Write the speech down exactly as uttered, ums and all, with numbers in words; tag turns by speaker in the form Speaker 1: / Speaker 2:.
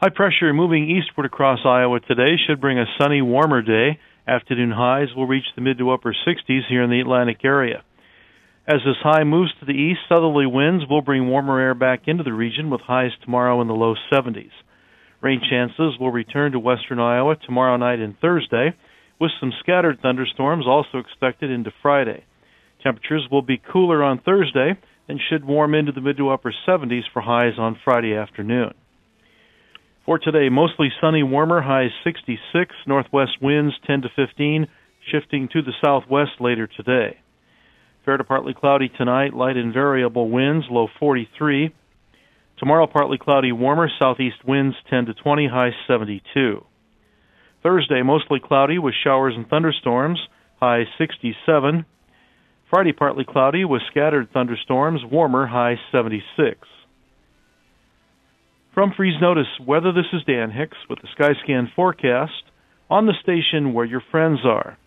Speaker 1: High pressure moving eastward across Iowa today should bring a sunny, warmer day. Afternoon highs will reach the mid to upper sixties here in the Atlantic area. As this high moves to the east, southerly winds will bring warmer air back into the region with highs tomorrow in the low seventies. Rain chances will return to western Iowa tomorrow night and Thursday, with some scattered thunderstorms also expected into Friday. Temperatures will be cooler on Thursday and should warm into the mid to upper seventies for highs on Friday afternoon. For today, mostly sunny, warmer, highs sixty-six, northwest winds ten to fifteen, shifting to the southwest later today. Fair to partly cloudy tonight, light and variable winds, low forty-three. Tomorrow, partly cloudy, warmer, southeast winds ten to twenty, high seventy-two. Thursday, mostly cloudy with showers and thunderstorms, high sixty-seven. Friday, partly cloudy with scattered thunderstorms, warmer, high seventy-six. From Freeze Notice Weather, this is Dan Hicks with the Skyscan forecast on the station where your friends are.